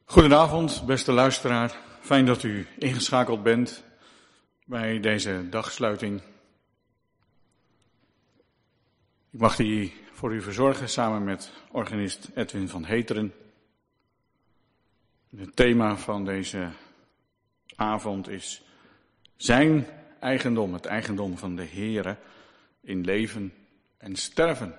Goedenavond, beste luisteraar. Fijn dat u ingeschakeld bent bij deze dagsluiting. Ik mag die voor u verzorgen samen met organist Edwin van Heteren. Het thema van deze avond is zijn eigendom, het eigendom van de Heere in leven en sterven.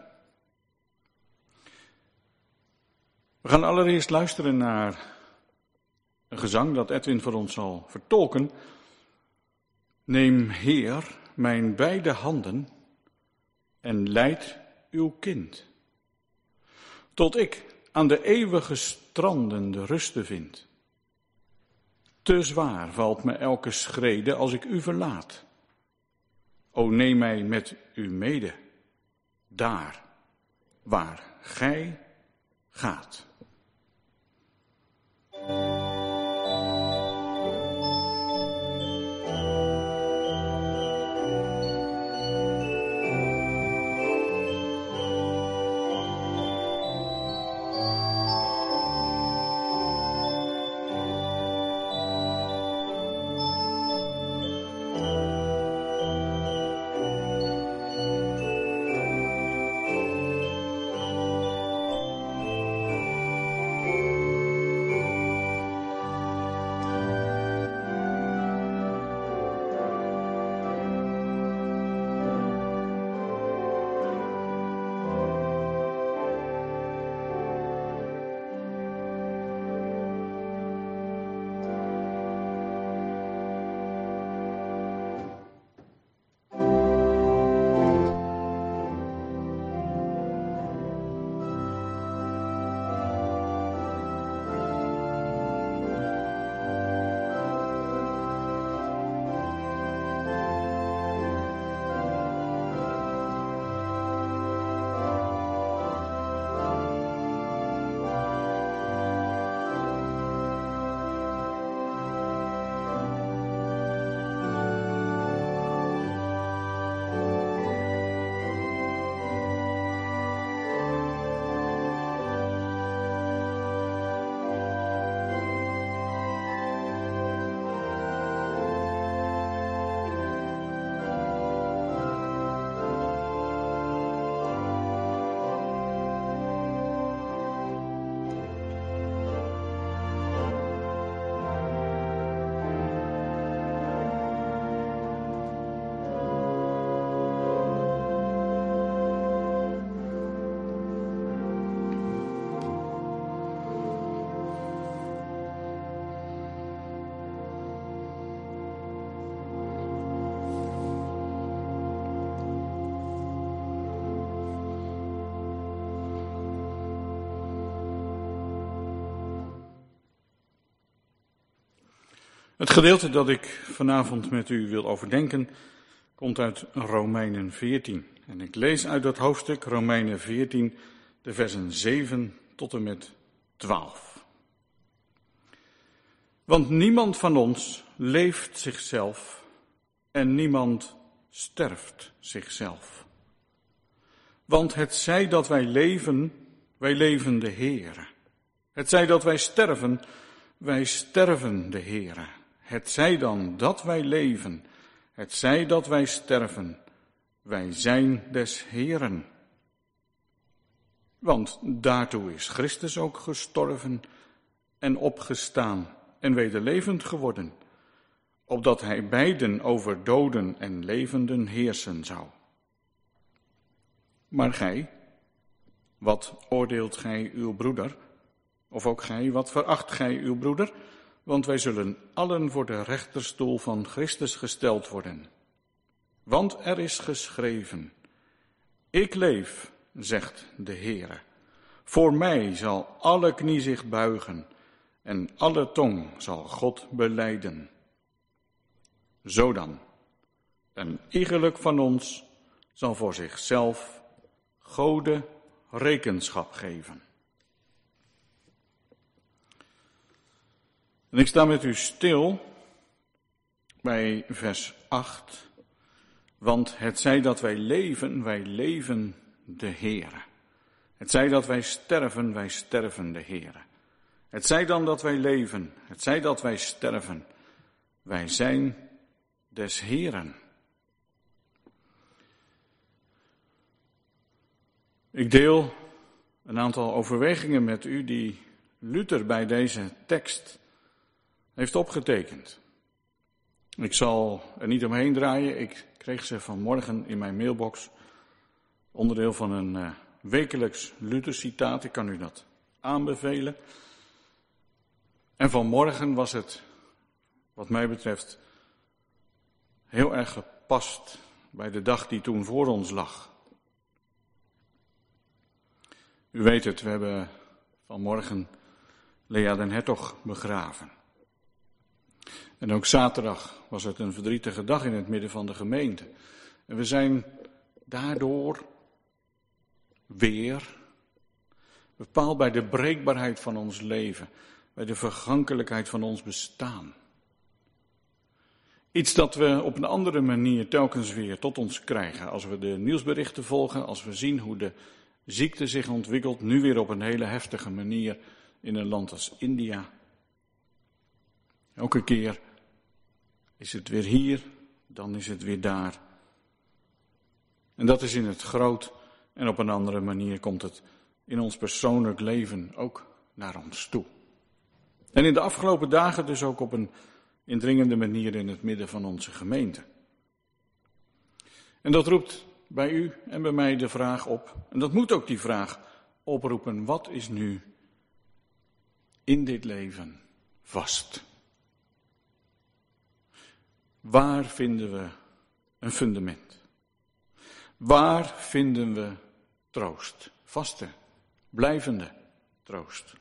We gaan allereerst luisteren naar een gezang dat Edwin voor ons zal vertolken. Neem, Heer, mijn beide handen en leid uw kind, tot ik aan de eeuwige stranden de ruste vind. Te zwaar valt me elke schrede als ik u verlaat. O, neem mij met u mede, daar waar gij gaat. Het gedeelte dat ik vanavond met u wil overdenken, komt uit Romeinen 14. En ik lees uit dat hoofdstuk Romeinen 14, de versen 7 tot en met 12. Want niemand van ons leeft zichzelf en niemand sterft zichzelf. Want het zij dat wij leven de Heere. Het zij dat wij sterven de Heere. Het zij dan dat wij leven, het zij dat wij sterven, wij zijn des Heeren. Want daartoe is Christus ook gestorven en opgestaan en wederlevend geworden, opdat hij beiden over doden en levenden heersen zou. Maar gij, wat oordeelt gij uw broeder? Of ook gij, wat veracht gij uw broeder? Want wij zullen allen voor de rechterstoel van Christus gesteld worden. Want er is geschreven, ik leef, zegt de Heere. Voor mij zal alle knie zich buigen en alle tong zal God belijden. Zo dan, een iegelijk van ons zal voor zichzelf Gode rekenschap geven. En ik sta met u stil bij vers 8. Want het zij dat wij leven de Heere. Het zij dat wij sterven de Heere. Het zij dan dat wij leven, het zij dat wij sterven. Wij zijn des Heeren. Ik deel een aantal overwegingen met u die Luther bij deze tekst heeft opgetekend. Ik zal er niet omheen draaien. Ik kreeg ze vanmorgen in mijn mailbox. Onderdeel van een wekelijks Luther-citaat. Ik kan u dat aanbevelen. En vanmorgen was het, wat mij betreft, heel erg gepast bij de dag die toen voor ons lag. U weet het, we hebben vanmorgen Lea den Hertog begraven. En ook zaterdag was het een verdrietige dag in het midden van de gemeente. En we zijn daardoor weer bepaald bij de breekbaarheid van ons leven, bij de vergankelijkheid van ons bestaan. Iets dat we op een andere manier telkens weer tot ons krijgen als we de nieuwsberichten volgen, als we zien hoe de ziekte zich ontwikkelt, nu weer op een hele heftige manier in een land als India. Elke keer is het weer hier, dan is het weer daar. En dat is in het groot en op een andere manier komt het in ons persoonlijk leven ook naar ons toe. En in de afgelopen dagen dus ook op een indringende manier in het midden van onze gemeente. En dat roept bij u en bij mij de vraag op, en dat moet ook die vraag oproepen, wat is nu in dit leven vast? Waar vinden we een fundament? Waar vinden we troost? Vaste, blijvende troost.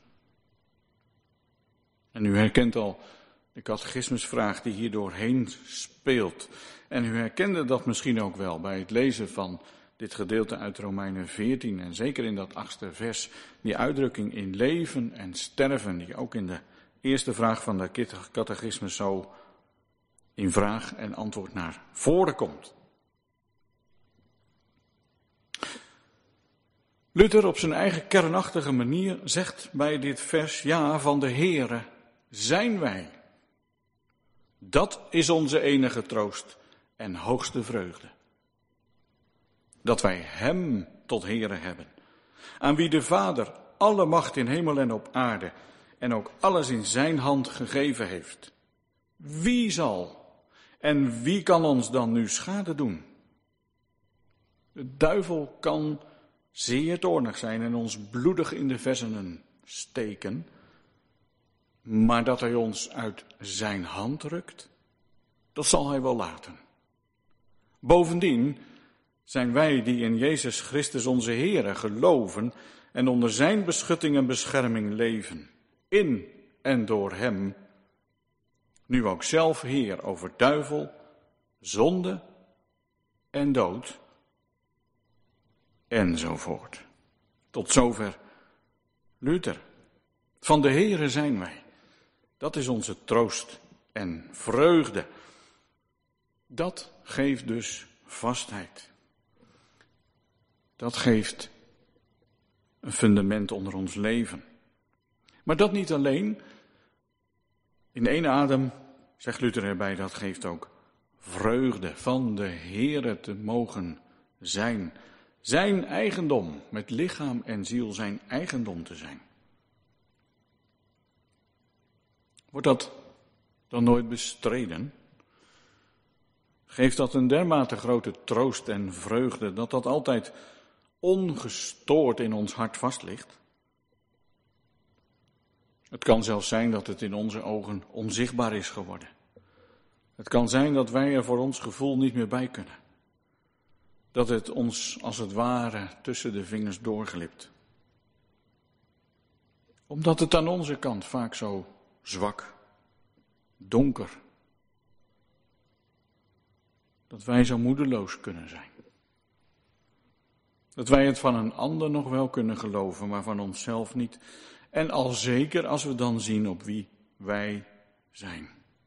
En u herkent al de catechismusvraag die hier doorheen speelt. En u herkende dat misschien ook wel bij het lezen van dit gedeelte uit Romeinen 14. En zeker in dat 8e vers, die uitdrukking in leven en sterven, die ook in de eerste vraag van de catechismus zo in vraag en antwoord naar voren komt. Luther op zijn eigen kernachtige manier zegt bij dit vers, ja, van de Heere zijn wij. Dat is onze enige troost en hoogste vreugde. Dat wij Hem tot Heere hebben, aan wie de Vader alle macht in hemel en op aarde en ook alles in zijn hand gegeven heeft. Wie zal en wie kan ons dan nu schade doen? De duivel kan zeer toornig zijn en ons bloedig in de vessenen steken, maar dat hij ons uit zijn hand rukt, dat zal hij wel laten. Bovendien zijn wij die in Jezus Christus onze Heere geloven en onder zijn beschutting en bescherming leven, in en door hem, nu ook zelf Heer over duivel, zonde en dood, enzovoort. Tot zover Luther. Van de Heere zijn wij. Dat is onze troost en vreugde. Dat geeft dus vastheid. Dat geeft een fundament onder ons leven. Maar dat niet alleen. In één adem, zegt Luther erbij, dat geeft ook vreugde van de Heere te mogen zijn. Zijn eigendom, met lichaam en ziel zijn eigendom te zijn. Wordt dat dan nooit bestreden? Geeft dat een dermate grote troost en vreugde dat dat altijd ongestoord in ons hart vast ligt? Het kan zelfs zijn dat het in onze ogen onzichtbaar is geworden. Het kan zijn dat wij er voor ons gevoel niet meer bij kunnen. Dat het ons als het ware tussen de vingers doorglipt. Omdat het aan onze kant vaak zo zwak, donker, dat wij zo moedeloos kunnen zijn. Dat wij het van een ander nog wel kunnen geloven, maar van onszelf niet. En al zeker als we dan zien op wie wij zijn.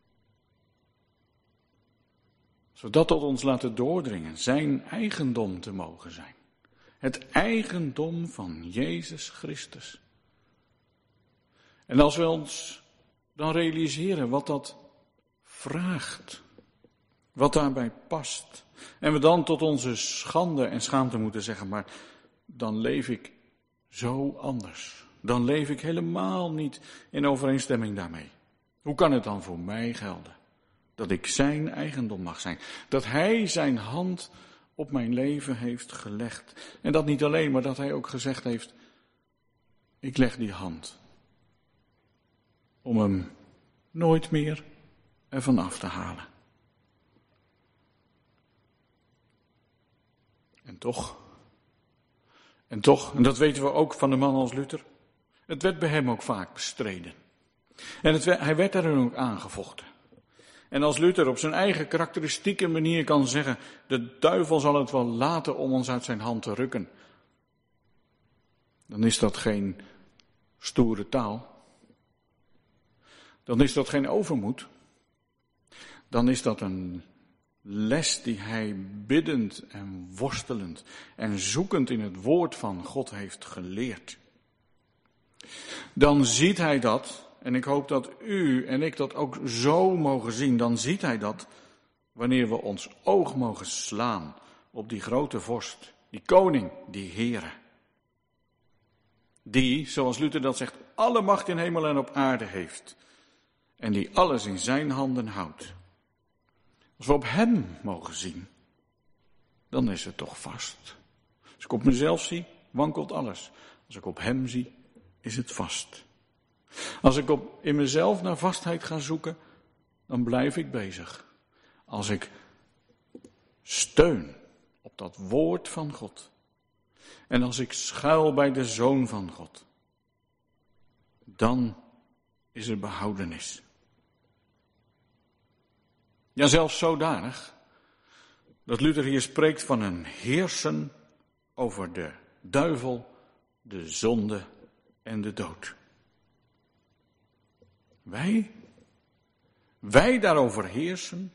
Als we dat tot ons laten doordringen, zijn eigendom te mogen zijn. Het eigendom van Jezus Christus. En als we ons dan realiseren wat dat vraagt, wat daarbij past, en we dan tot onze schande en schaamte moeten zeggen, maar dan leef ik zo anders. Dan leef ik helemaal niet in overeenstemming daarmee. Hoe kan het dan voor mij gelden? Dat ik zijn eigendom mag zijn. Dat hij zijn hand op mijn leven heeft gelegd. En dat niet alleen, maar dat hij ook gezegd heeft, ik leg die hand. Om hem nooit meer ervan af te halen. En toch, en dat weten we ook van de man als Luther, het werd bij hem ook vaak bestreden. En hij werd daarin ook aangevochten. En als Luther op zijn eigen karakteristieke manier kan zeggen, de duivel zal het wel laten om ons uit zijn hand te rukken, dan is dat geen stoere taal. Dan is dat geen overmoed. Dan is dat een les die hij biddend en worstelend en zoekend in het woord van God heeft geleerd. Dan ziet hij dat, en ik hoop dat u en ik dat ook zo mogen zien, dan ziet hij dat wanneer we ons oog mogen slaan op die grote vorst, die koning, die Heere. Die, zoals Luther dat zegt, alle macht in hemel en op aarde heeft. En die alles in zijn handen houdt. Als we op hem mogen zien, dan is het toch vast. Als ik op mezelf zie, wankelt alles. Als ik op hem zie, is het vast. Als ik in mezelf naar vastheid ga zoeken, dan blijf ik bezig. Als ik steun op dat woord van God. En als ik schuil bij de Zoon van God, dan is er behoudenis. Ja, zelfs zodanig dat Luther hier spreekt van een heersen over de duivel, de zonde en de dood. Wij daarover heersen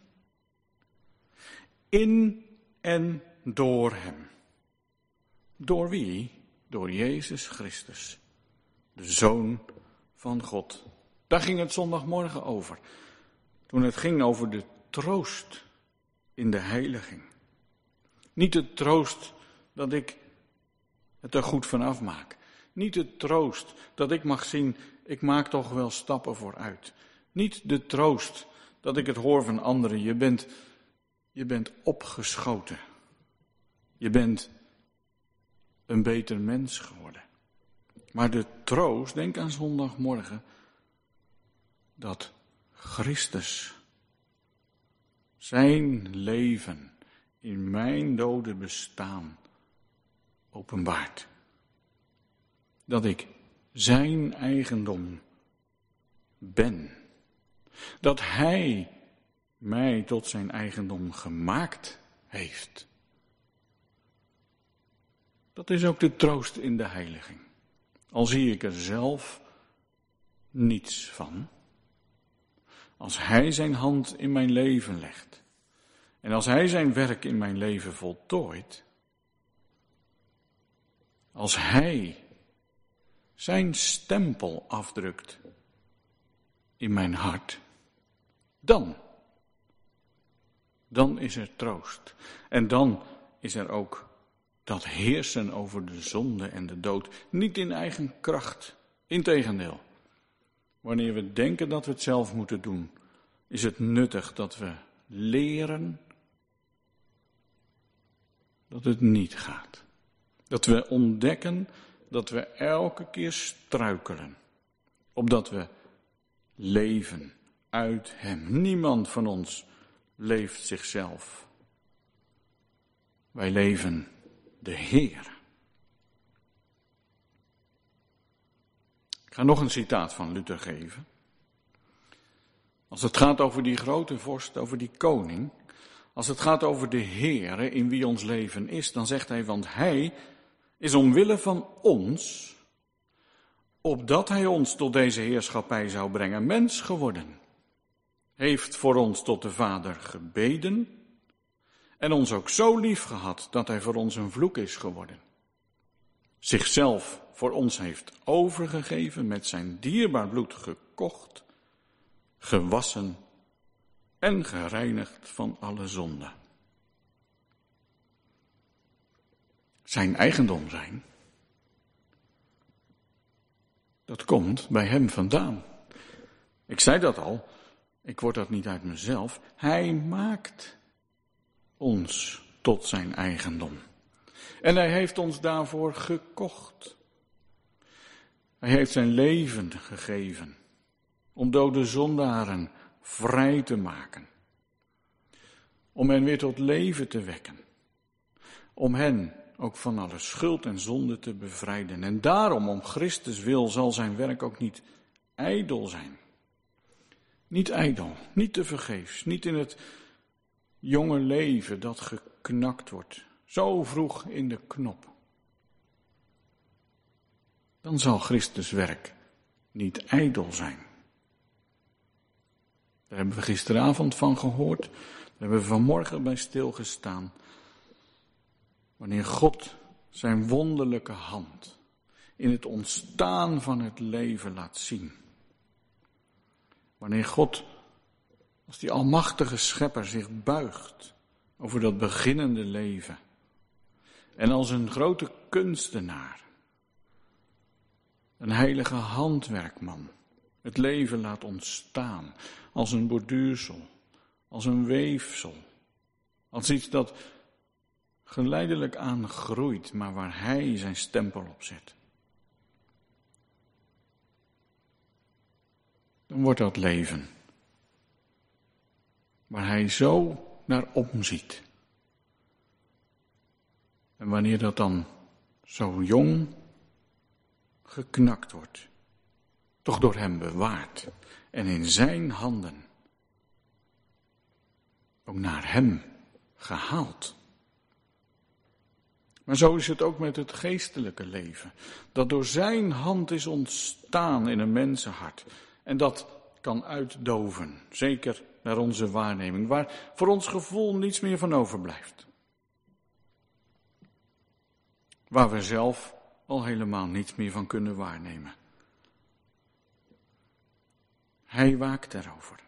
in en door hem. Door wie? Door Jezus Christus, de Zoon van God. Daar ging het zondagmorgen over. Toen het ging over de troost in de heiliging. Niet de troost dat ik het er goed van afmaak. Niet de troost dat ik mag zien, ik maak toch wel stappen vooruit. Niet de troost dat ik het hoor van anderen, je bent opgeschoten. Je bent een beter mens geworden. Maar de troost, denk aan zondagmorgen, dat Christus zijn leven in mijn dode bestaan openbaart. Dat ik zijn eigendom ben. Dat hij mij tot zijn eigendom gemaakt heeft. Dat is ook de troost in de heiliging. Al zie ik er zelf niets van. Als hij zijn hand in mijn leven legt. En als hij zijn werk in mijn leven voltooit. Als hij zijn stempel afdrukt in mijn hart. Dan is er troost. En dan is er ook dat heersen over de zonde en de dood. Niet in eigen kracht. Integendeel. Wanneer we denken dat we het zelf moeten doen, is het nuttig dat we leren dat het niet gaat. Dat we ontdekken dat we elke keer struikelen. Opdat we leven uit hem. Niemand van ons leeft zichzelf. Wij leven de Heer. Ik ga nog een citaat van Luther geven. Als het gaat over die grote vorst, over die koning. Als het gaat over de Heere in wie ons leven is, dan zegt hij, want hij is omwille van ons, opdat hij ons tot deze heerschappij zou brengen, mens geworden. Heeft voor ons tot de Vader gebeden en ons ook zo lief gehad dat hij voor ons een vloek is geworden. zichzelf voor ons heeft overgegeven, met zijn dierbaar bloed gekocht, gewassen en gereinigd van alle zonde. Zijn eigendom zijn, dat komt bij hem vandaan. Ik zei dat al, ik word dat niet uit mezelf. Hij maakt ons tot zijn eigendom. En hij heeft ons daarvoor gekocht. Hij heeft zijn leven gegeven om dode zondaren vrij te maken. Om hen weer tot leven te wekken. Om hen ook van alle schuld en zonde te bevrijden. En daarom, om Christus wil, zal zijn werk ook niet ijdel zijn. Niet ijdel, niet tevergeefs, niet in het jonge leven dat geknakt wordt. Zo vroeg in de knop. Dan zal Christus werk niet ijdel zijn. Daar hebben we gisteravond van gehoord. Daar hebben we vanmorgen bij stilgestaan. Wanneer God zijn wonderlijke hand in het ontstaan van het leven laat zien. Wanneer God als die almachtige schepper zich buigt over dat beginnende leven. En als een grote kunstenaar, een heilige handwerkman, het leven laat ontstaan. Als een borduursel, als een weefsel. Als iets dat geleidelijk aan groeit, maar waar hij zijn stempel op zet. Dan wordt dat leven waar hij zo naar omziet. En wanneer dat dan zo jong geknakt wordt, toch door hem bewaard en in zijn handen ook naar hem gehaald. Maar zo is het ook met het geestelijke leven, dat door zijn hand is ontstaan in een mensenhart. En dat kan uitdoven, zeker naar onze waarneming, waar voor ons gevoel niets meer van overblijft. Waar we zelf al helemaal niets meer van kunnen waarnemen. Hij waakt erover.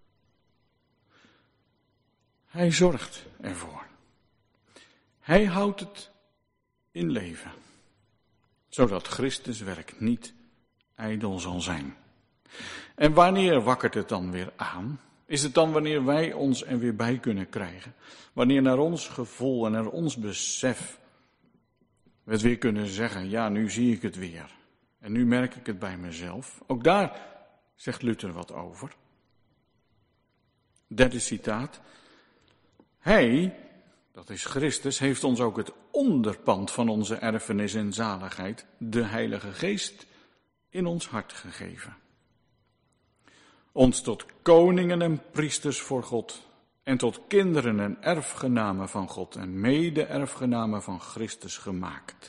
Hij zorgt ervoor. Hij houdt het in leven, zodat Christus werk niet ijdel zal zijn. En wanneer wakkert het dan weer aan? Is het dan wanneer wij ons er weer bij kunnen krijgen? Wanneer naar ons gevoel en naar ons besef we het weer kunnen zeggen, ja, nu zie ik het weer. En nu merk ik het bij mezelf. Ook daar zegt Luther wat over. Derde citaat. Hij, dat is Christus, heeft ons ook het onderpand van onze erfenis en zaligheid, de Heilige Geest, in ons hart gegeven. Ons tot koningen en priesters voor God en tot kinderen en erfgenamen van God en mede-erfgenamen van Christus gemaakt.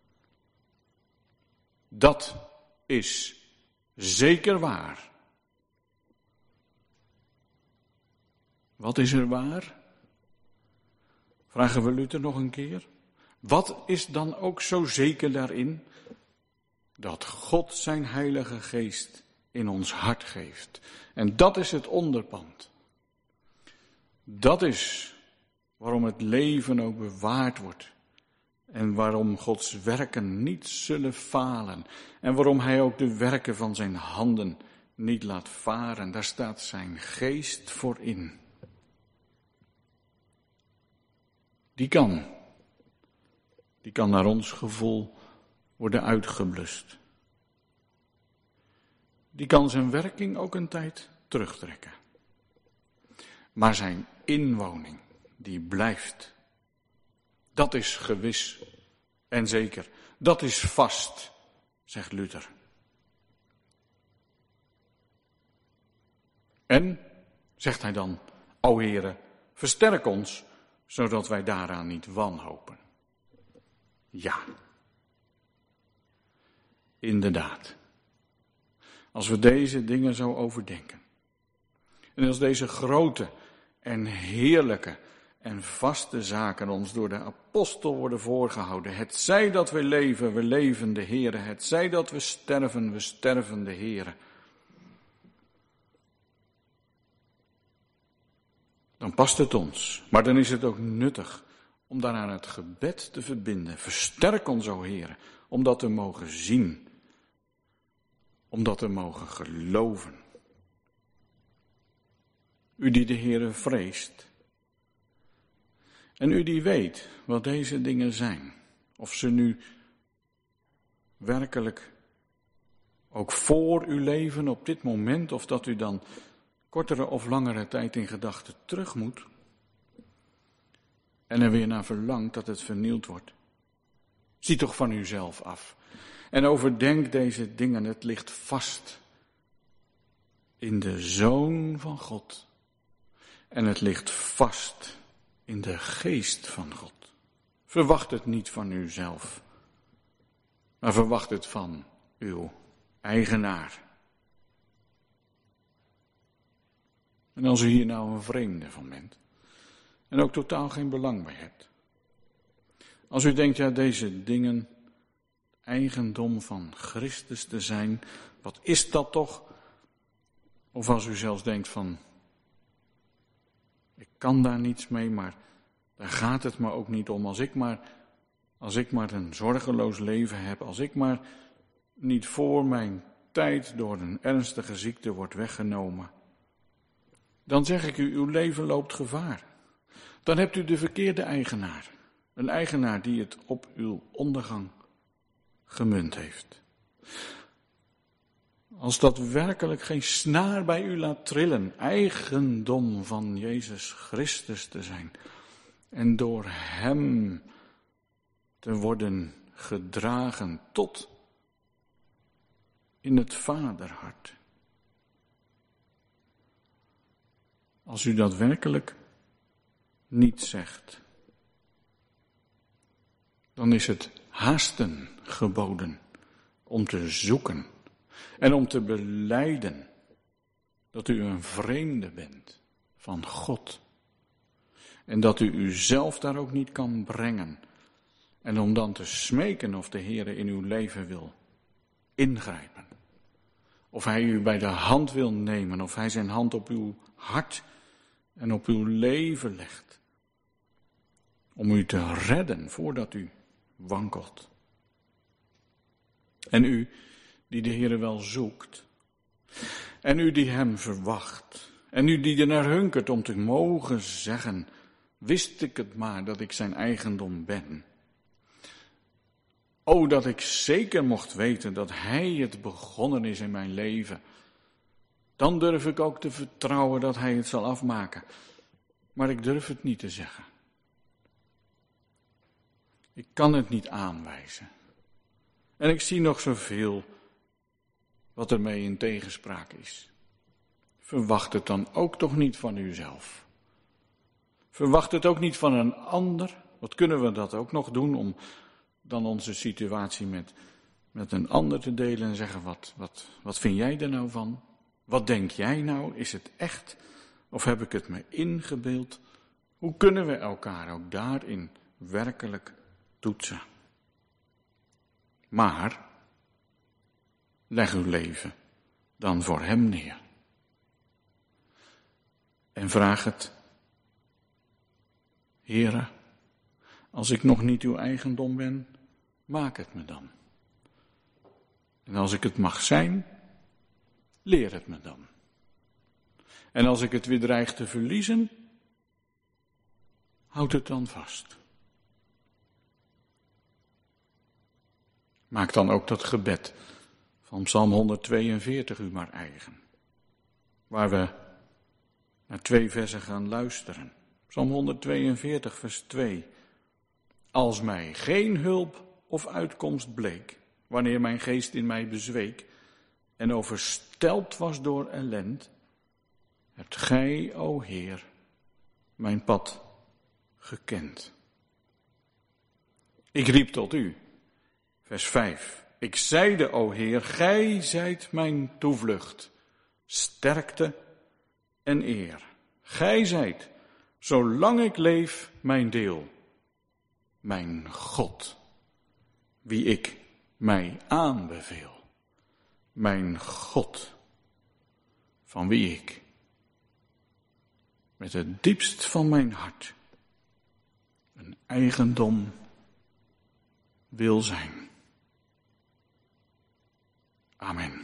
Dat is zeker waar. Wat is er waar? Vragen we Luther nog een keer. Wat is dan ook zo zeker daarin? Dat God zijn Heilige Geest in ons hart geeft. En dat is het onderpand. Dat is waarom het leven ook bewaard wordt. En waarom Gods werken niet zullen falen. En waarom hij ook de werken van zijn handen niet laat varen. Daar staat zijn geest voor in. Die kan naar ons gevoel worden uitgeblust. Die kan zijn werking ook een tijd terugtrekken. Maar zijn inwoning, die blijft. Dat is gewis en zeker. Dat is vast, zegt Luther. En, zegt hij dan, o Heere, versterk ons, zodat wij daaraan niet wanhopen. Ja, inderdaad. Als we deze dingen zo overdenken. En als deze grote en heerlijke en vaste zaken ons door de apostel worden voorgehouden. Het zij dat we leven de Heere. Het zij dat we sterven de Heere. Dan past het ons, maar dan is het ook nuttig om daaraan het gebed te verbinden. Versterk ons, o Heere, om dat te mogen zien, om dat te mogen geloven. U die de Heere vreest, en u die weet wat deze dingen zijn, of ze nu werkelijk ook voor u leven op dit moment, of dat u dan kortere of langere tijd in gedachten terug moet en er weer naar verlangt dat het vernield wordt. Zie toch van uzelf af en overdenk deze dingen. Het ligt vast in de Zoon van God en het ligt vast in de Geest van God. Verwacht het niet van uzelf, maar verwacht het van uw eigenaar. En als u hier nou een vreemde van bent en ook totaal geen belang bij hebt. Als u denkt, ja, deze dingen, eigendom van Christus te zijn, wat is dat toch? Of als u zelfs denkt van, ik kan daar niets mee, maar daar gaat het me ook niet om. Als ik maar een zorgeloos leven heb, als ik maar niet voor mijn tijd door een ernstige ziekte wordt weggenomen. Dan zeg ik u, uw leven loopt gevaar. Dan hebt u de verkeerde eigenaar. Een eigenaar die het op uw ondergang gemunt heeft. Als dat werkelijk geen snaar bij u laat trillen, eigendom van Jezus Christus te zijn. En door hem te worden gedragen tot in het vaderhart. Als u dat werkelijk niet zegt, dan is het haasten geboden om te zoeken en om te belijden dat u een vreemde bent van God. En dat u uzelf daar ook niet kan brengen. En om dan te smeken of de Heere in uw leven wil ingrijpen. Of hij u bij de hand wil nemen, of hij zijn hand op uw hart en op uw leven legt. Om u te redden voordat u wankelt. En u die de Heere wel zoekt. En u die hem verwacht. En u die er naar hunkert om te mogen zeggen, wist ik het maar dat ik zijn eigendom ben. O, dat ik zeker mocht weten dat hij het begonnen is in mijn leven. Dan durf ik ook te vertrouwen dat hij het zal afmaken. Maar ik durf het niet te zeggen. Ik kan het niet aanwijzen. En ik zie nog zoveel wat ermee in tegenspraak is. Verwacht het dan ook toch niet van uzelf. Verwacht het ook niet van een ander. Wat kunnen we dat ook nog doen om dan onze situatie met een ander te delen en zeggen, wat vind jij er nou van? Wat denk jij nou? Is het echt? Of heb ik het me ingebeeld? Hoe kunnen we elkaar ook daarin werkelijk toetsen? Maar leg uw leven dan voor hem neer. En vraag het, Heere, als ik nog niet uw eigendom ben, maak het me dan. En als ik het mag zijn, leer het me dan. En als ik het weer dreig te verliezen, houd het dan vast. Maak dan ook dat gebed van Psalm 142 u maar eigen. Waar we naar 2 versen gaan luisteren. Psalm 142 vers 2. Als mij geen hulp of uitkomst bleek, wanneer mijn geest in mij bezweek en overstelpt was door ellend, hebt gij, o Heer, mijn pad gekend. Ik riep tot u, vers 5. Ik zeide, o Heer, gij zijt mijn toevlucht, sterkte en eer. Gij zijt zolang ik leef mijn deel. Mijn God, wie ik mij aanbeveel. Mijn God, van wie ik met het diepst van mijn hart een eigendom wil zijn. Amen.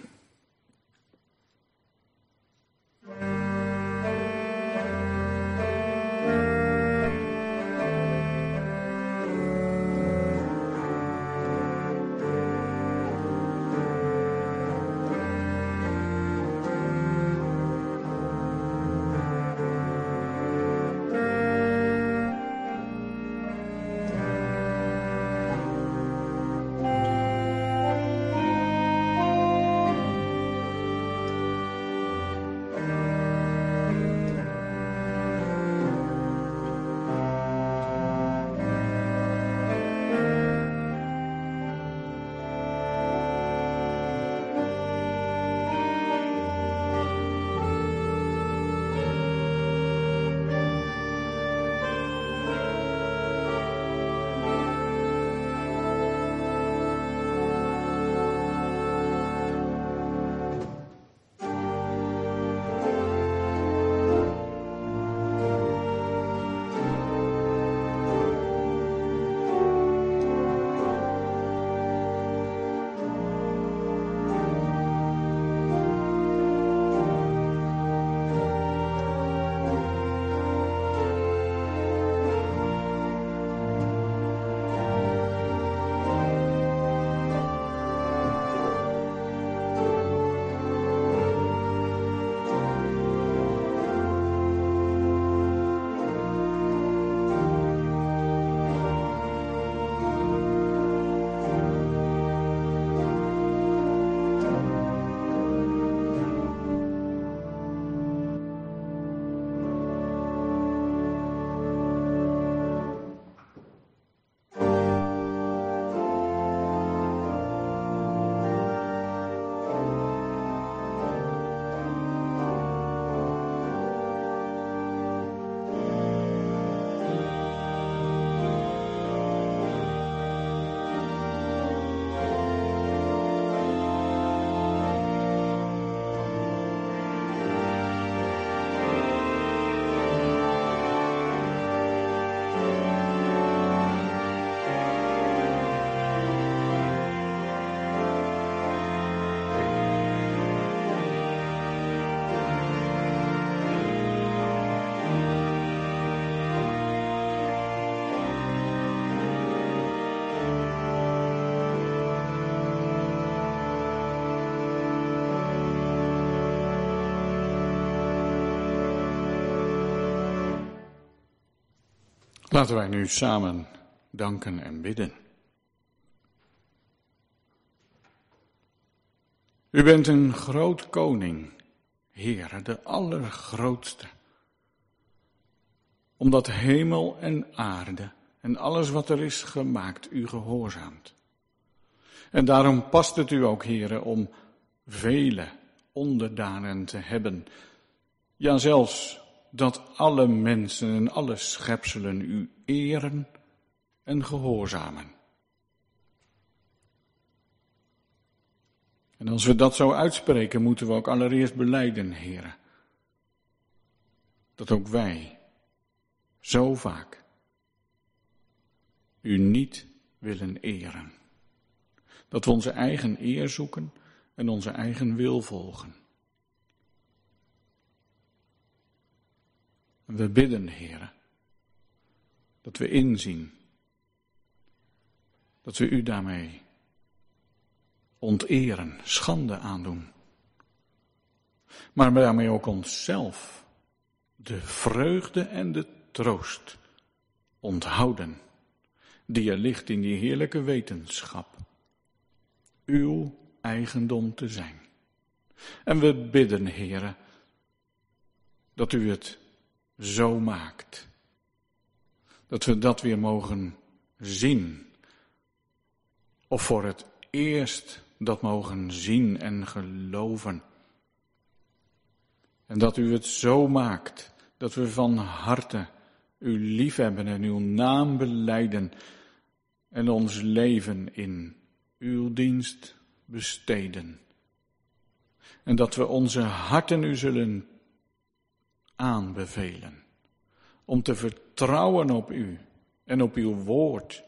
Laten wij nu samen danken en bidden. U bent een groot koning, Heere, de allergrootste. Omdat hemel en aarde en alles wat er is gemaakt u gehoorzaamt. En daarom past het u ook, Heere, om vele onderdanen te hebben. Ja, zelfs dat alle mensen en alle schepselen u eren en gehoorzamen. En als we dat zo uitspreken, moeten we ook allereerst belijden, Heere, dat ook wij zo vaak u niet willen eren. Dat we onze eigen eer zoeken en onze eigen wil volgen. En we bidden, Heere, dat we inzien dat we u daarmee onteren, schande aandoen. Maar daarmee ook onszelf de vreugde en de troost onthouden die er ligt in die heerlijke wetenschap uw eigendom te zijn. En we bidden, Heere, dat u het zo maakt. Dat we dat weer mogen zien. Of voor het eerst dat mogen zien en geloven. En dat u het zo maakt dat we van harte u liefhebben en uw naam belijden en ons leven in uw dienst besteden. En dat we onze harten u zullen aanbevelen om te vertrouwen op u en op uw woord.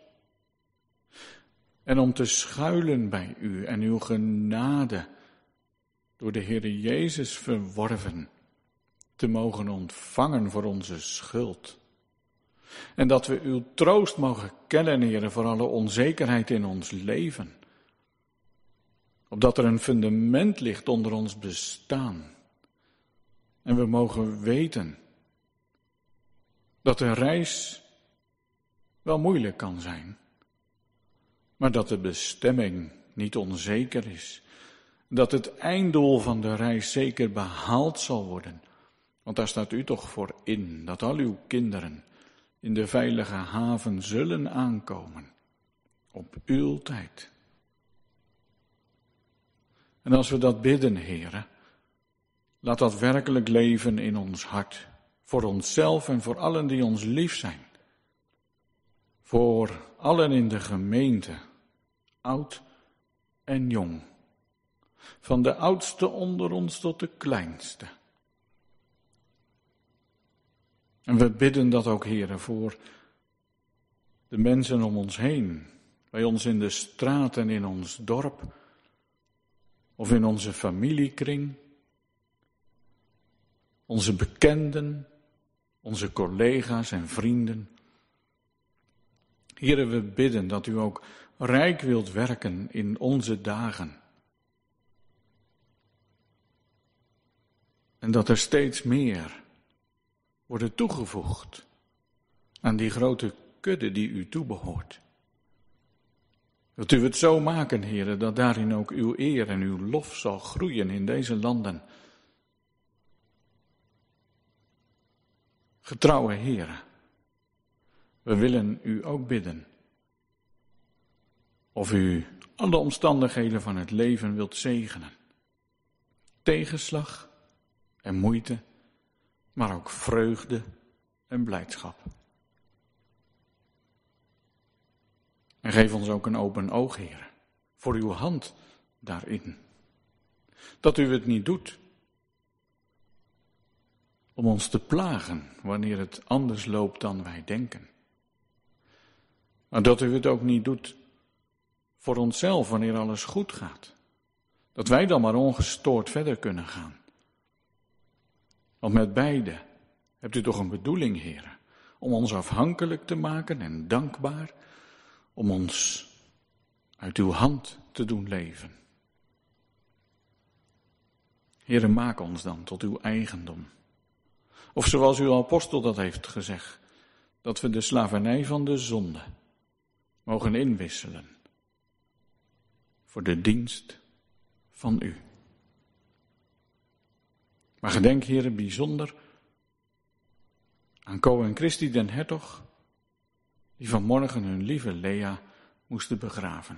En om te schuilen bij u en uw genade door de Heere Jezus verworven te mogen ontvangen voor onze schuld. En dat we uw troost mogen kennen, Heere, voor alle onzekerheid in ons leven. Opdat er een fundament ligt onder ons bestaan. En we mogen weten dat de reis wel moeilijk kan zijn, maar dat de bestemming niet onzeker is. Dat het einddoel van de reis zeker behaald zal worden. Want daar staat u toch voor in, dat al uw kinderen in de veilige haven zullen aankomen. Op uw tijd. En als we dat bidden, Heere, laat dat werkelijk leven in ons hart. Voor onszelf en voor allen die ons lief zijn. Voor allen in de gemeente, oud en jong. Van de oudste onder ons tot de kleinste. En we bidden dat ook, Heere, voor de mensen om ons heen. Bij ons in de straat en in ons dorp. Of in onze familiekring. Onze bekenden. Onze collega's en vrienden. Heere, we bidden dat u ook rijk wilt werken in onze dagen. En dat er steeds meer worden toegevoegd aan die grote kudde die u toebehoort. Wilt u het zo maken, Heere, dat daarin ook uw eer en uw lof zal groeien in deze landen. Getrouwe Heere, we willen u ook bidden of u alle omstandigheden van het leven wilt zegenen. Tegenslag en moeite, maar ook vreugde en blijdschap. En geef ons ook een open oog, Heer, voor uw hand daarin. Dat u het niet doet om ons te plagen wanneer het anders loopt dan wij denken. Maar dat u het ook niet doet voor onszelf wanneer alles goed gaat. Dat wij dan maar ongestoord verder kunnen gaan. Want met beide hebt u toch een bedoeling, Heer, om ons afhankelijk te maken en dankbaar, om ons uit uw hand te doen leven. Heere, maak ons dan tot uw eigendom. Of zoals uw apostel dat heeft gezegd, dat we de slavernij van de zonde mogen inwisselen voor de dienst van u. Maar gedenk, Heere, bijzonder aan Co en Christi den Hertog, die vanmorgen hun lieve Lea moesten begraven.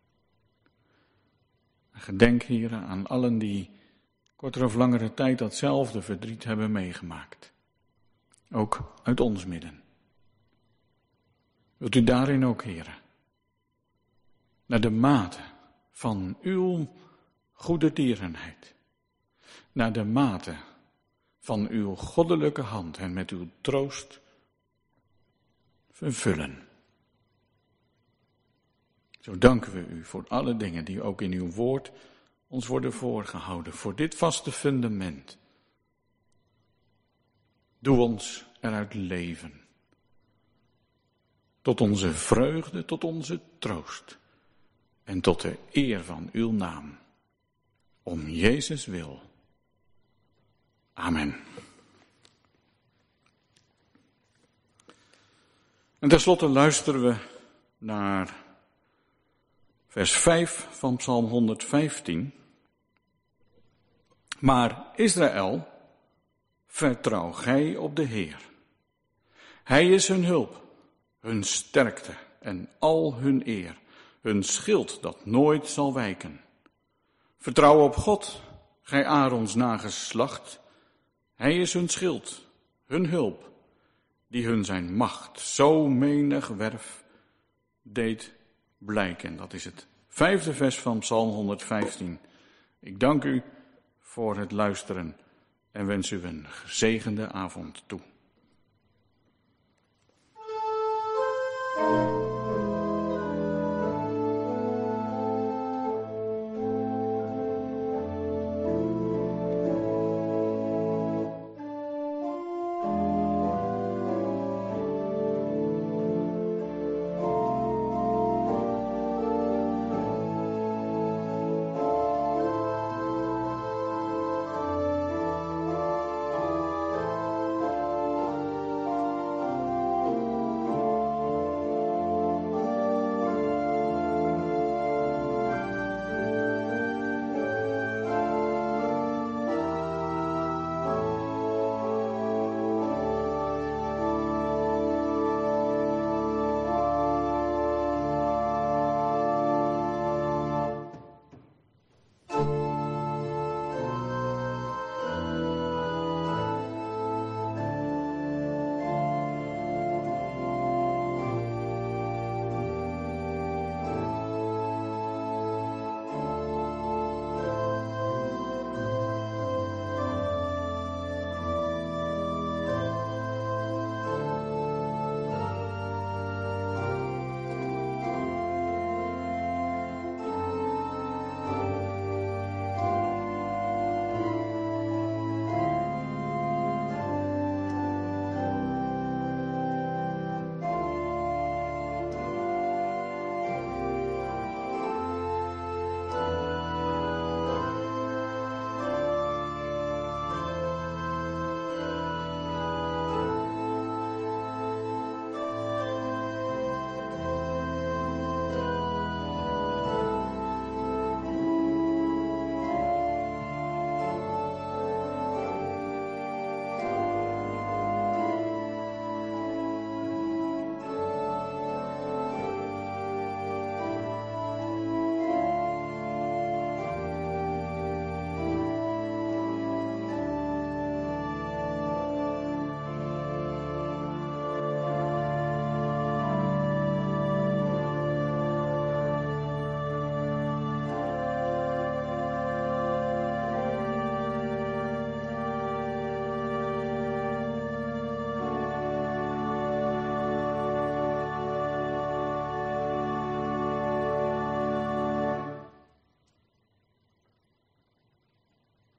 En gedenk, Heere, aan allen die kortere of langere tijd datzelfde verdriet hebben meegemaakt. Ook uit ons midden. Wilt u daarin ook, Heere, naar de mate van uw goede tierenheid, naar de mate van uw goddelijke hand en met uw troost vervullen. Zo danken we u voor alle dingen die ook in uw woord ons worden voorgehouden, voor dit vaste fundament. Doe ons eruit leven. Tot onze vreugde, tot onze troost. En tot de eer van uw naam. Om Jezus wil. Amen. En tenslotte luisteren we naar vers 5 van Psalm 115. Maar Israël, vertrouw gij op de Heer. Hij is hun hulp, hun sterkte en al hun eer, hun schild dat nooit zal wijken. Vertrouw op God, gij Aarons nageslacht. Hij is hun schild, hun hulp die hun zijn macht zo menig werf deed blijken. Dat is het 5e vers van Psalm 115. Ik dank u voor het luisteren en wens u een gezegende avond toe.